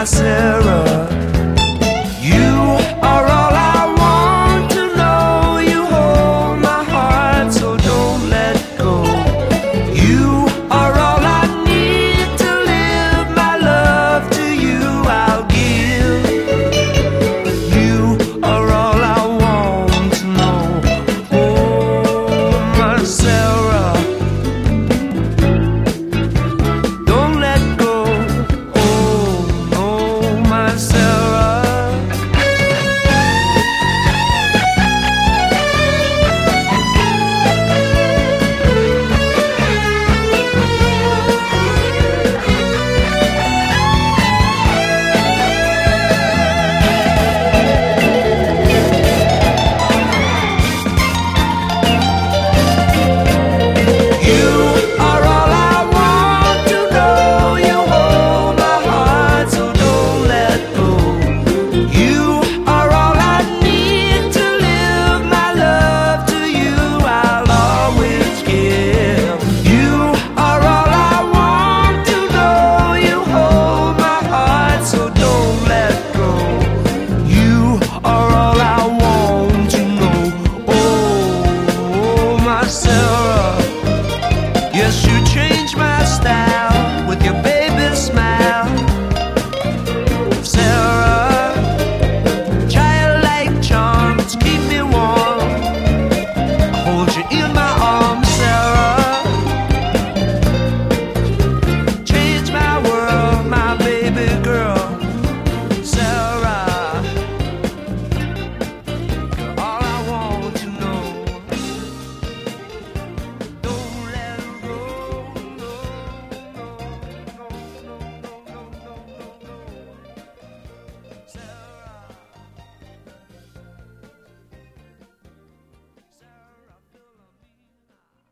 my Sarah. You are all I want to know. You hold my heart, so don't let go. You are all I need to live. My love to you I'll give. You are all I want to know. Oh, my Sarah, don't let go. Oh, no, my Sarah. You are all I want to know. You hold my heart, so don't let go. You are all I need to live. My love to you I'll always give. You are all I want to know. You hold my heart, so don't let go. You are all I want to know. Oh, my Sarah. Yes, you changed my style.